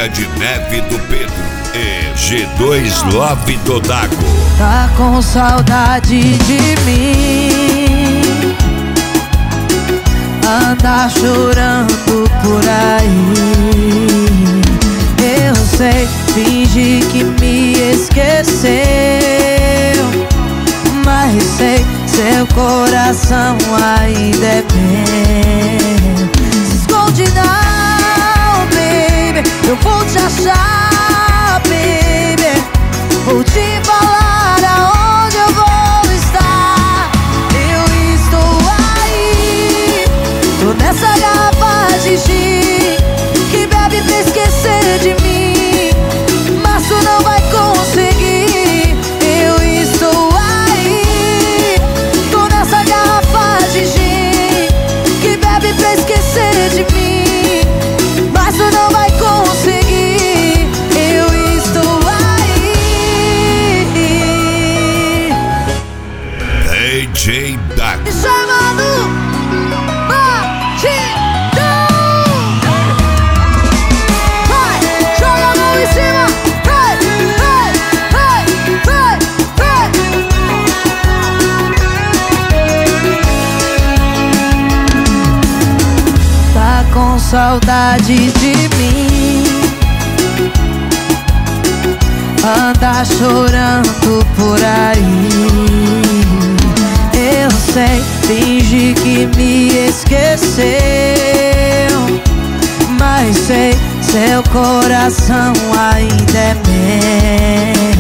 Branca de Neve do Pedro e G2 Love do Dago. Tá com saudade de mim, anda chorando por aí. Eu sei, finge que me esqueceu, mas sei, seu coração ainda é meu. Se esconde não, baby, eu vou te achar, baby. Vou te falar aonde eu vou estar. Eu estou aí, tô nessa garrafa de gin que bebe pra esquecer de mim, mas tu não vai conseguir. Eu estou aí, tô nessa garrafa de gin que bebe pra esquecer de mim, mas tu não vai conseguir. Eu estou aí. DJ Dago. Me chamando com saudade de mim, anda chorando por aí. Eu sei, finge que me esqueceu, mas sei, seu coração ainda é meu.